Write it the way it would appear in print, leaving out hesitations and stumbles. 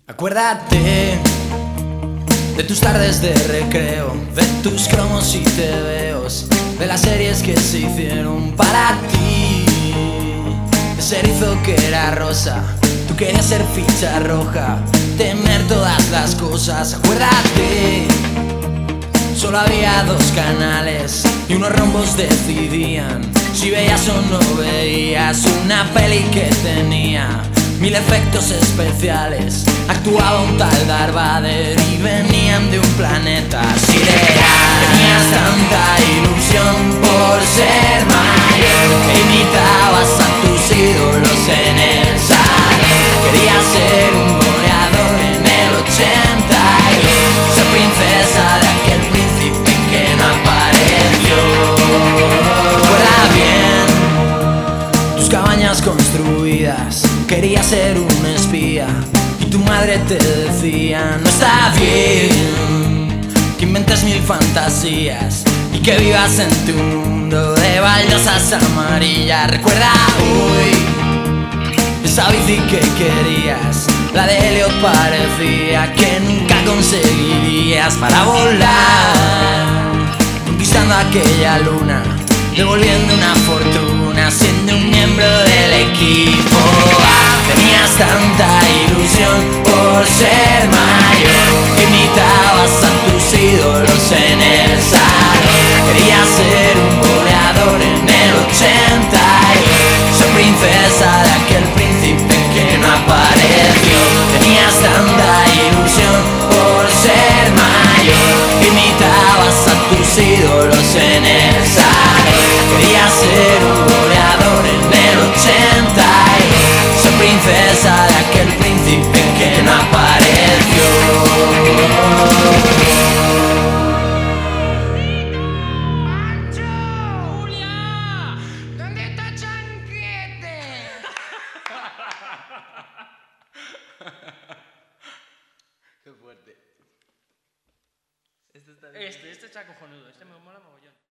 Acuérdate de tus tardes de recreo, de tus cromos y tebeos, de las series que se hicieron para ti. Ese erizo que era rosa, tú querías ser ficha roja, tener todas las cosas. Acuérdate, solo había dos canales y unos rombos decidían si veías o no veías una peli que tenía 1000 efectos especiales. Actuaba un tal Darth Vader y venían de un planeta sideral. Tenías tanta ilusión por ser mayor que imitabas a tus ídolos en el salón. Querías ser un goleador en el 82, ser princesa de aquel príncipe que no apareció. Recuerda bien tus cabañas construidas, querías ser un espía y tu madre te decía: no está bien que inventes 1000 fantasías y que vivas en tu mundo de baldosas amarillas. Recuerda hoy esa bici que querías, la de Helio parecía que nunca conseguirías para volar, conquistando aquella luna, devolviendo una fortuna, siendo un miembro del equipo A. Tenías tanta ilusión por ser mayor que imitabas a tus ídolos en el salón. Querías ser un goleador en el 82, ser princesa de aquel príncipe que no apareció. Tenías tanta ilusión por ser mayor que imitabas a tus ídolos en el salón. Querías ser un goleador en el 82, ser princesa de aquel príncipe que no apareció. Julia, ¿dónde está Chanquete? Qué fuerte. Este está cojonudo, este me mola mogollón.